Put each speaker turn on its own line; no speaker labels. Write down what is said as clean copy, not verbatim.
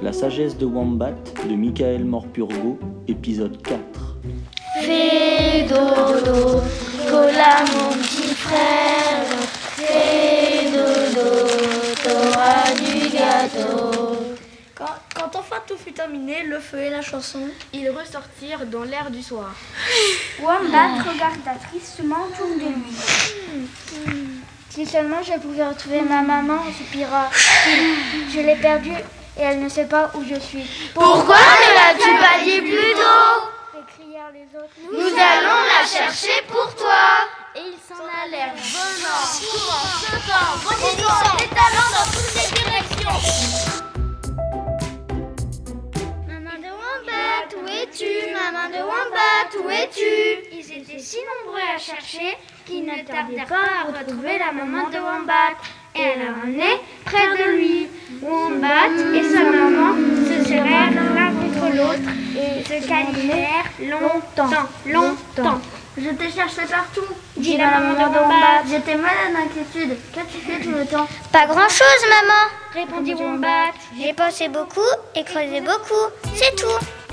La sagesse de Wombat de Michael Morpurgo, épisode 4.
Fais dodo, cola mon petit frère. Fais dodo, t'auras du gâteau.
Quand enfin tout fut terminé, le feu et la chanson,
ils ressortirent dans l'air du soir.
Wombat regarda tristement autour de lui. Si seulement je pouvais retrouver ma maman, soupira. Je l'ai perdue et elle ne sait pas où je suis.
Pourquoi ne l'as-tu pas dit plus tôt?
Crièrent les autres.
Nous allons la chercher pour toi.
Et ils s'en allèrent.
Venant, courant, sautant, bondissant, étalant dans toutes les directions.
Maman de Wombat, où es-tu? Maman de Wombat, où es-tu? Ils étaient si nombreux à chercher qu'ils ne tardaient pas à retrouver la maman de Wombat. Et elle la ramenait près de lui. Wombat et sa maman se serrèrent l'un contre l'autre et se câlinèrent longtemps.
Je t'ai cherché partout,
dit la maman de Wombat.
J'étais malade d'inquiétude. Qu'as-tu fait tout le temps?
Pas grand-chose, maman, répondit Wombat. J'ai pensé beaucoup et creusé beaucoup, c'est tout.